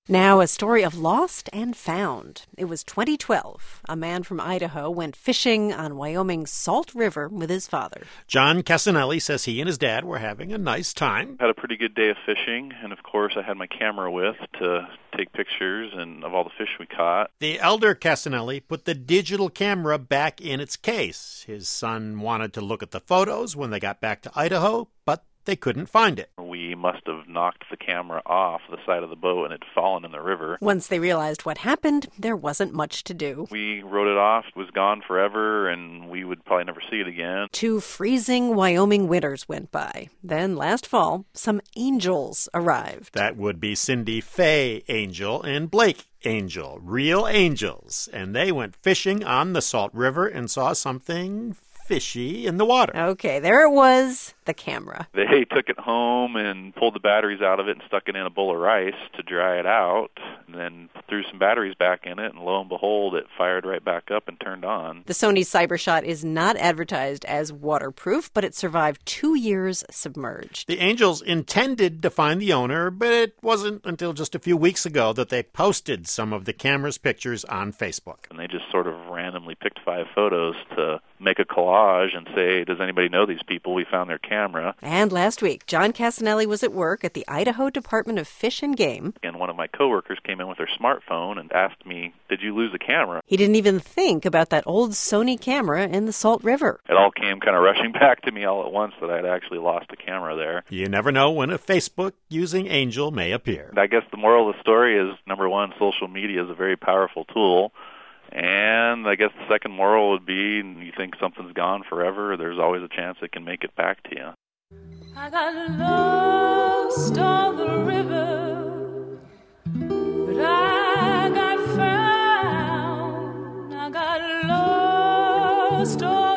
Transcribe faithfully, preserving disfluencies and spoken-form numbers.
Now, a story of lost and found. It was twenty twelve. A man from Idaho went fishing on Wyoming's Salt River with his father. John Casanelli says he and his dad were having a nice time. Had a pretty good day of fishing, and of course I had my camera with to take pictures and of all the fish we caught. The elder Casanelli put the digital camera back in its case. His son wanted to look at the photos when they got back to Idaho, but they couldn't find it. We must have knocked the camera off the side of the boat and it had fallen in the river. Once they realized what happened, there wasn't much to do. We wrote it off, it was gone forever, and we would probably never see it again. Two freezing Wyoming winters went by. Then last fall, some angels arrived. That would be Cindy Faye Angel and Blake Angel, real angels. And they went fishing on the Salt River and saw something fishy in the water. Okay, there it was, the camera. They took it home and pulled the batteries out of it and stuck it in a bowl of rice to dry it out, and then threw some batteries back in it, and lo and behold, it fired right back up and turned on. The Sony CyberShot is not advertised as waterproof, but it survived two years submerged. The Angels intended to find the owner, but it wasn't until just a few weeks ago that they posted some of the camera's pictures on Facebook. And they just sort of randomly picked five photos to make a collage and say, does anybody know these people? We found their camera. And last week, John Casanelli was at work at the Idaho Department of Fish and Game. And one of my coworkers came in with their smartphone and asked me, did you lose a camera? He didn't even think about that old Sony camera in the Salt River. It all came kind of rushing back to me all at once that I had actually lost a camera there. You never know when a Facebook-using angel may appear. I guess the moral of the story is, number one, social media is a very powerful tool. And I guess the second moral would be, you think something's gone forever, there's always a chance it can make it back to you. I got lost on the river, but I got found. I got lost on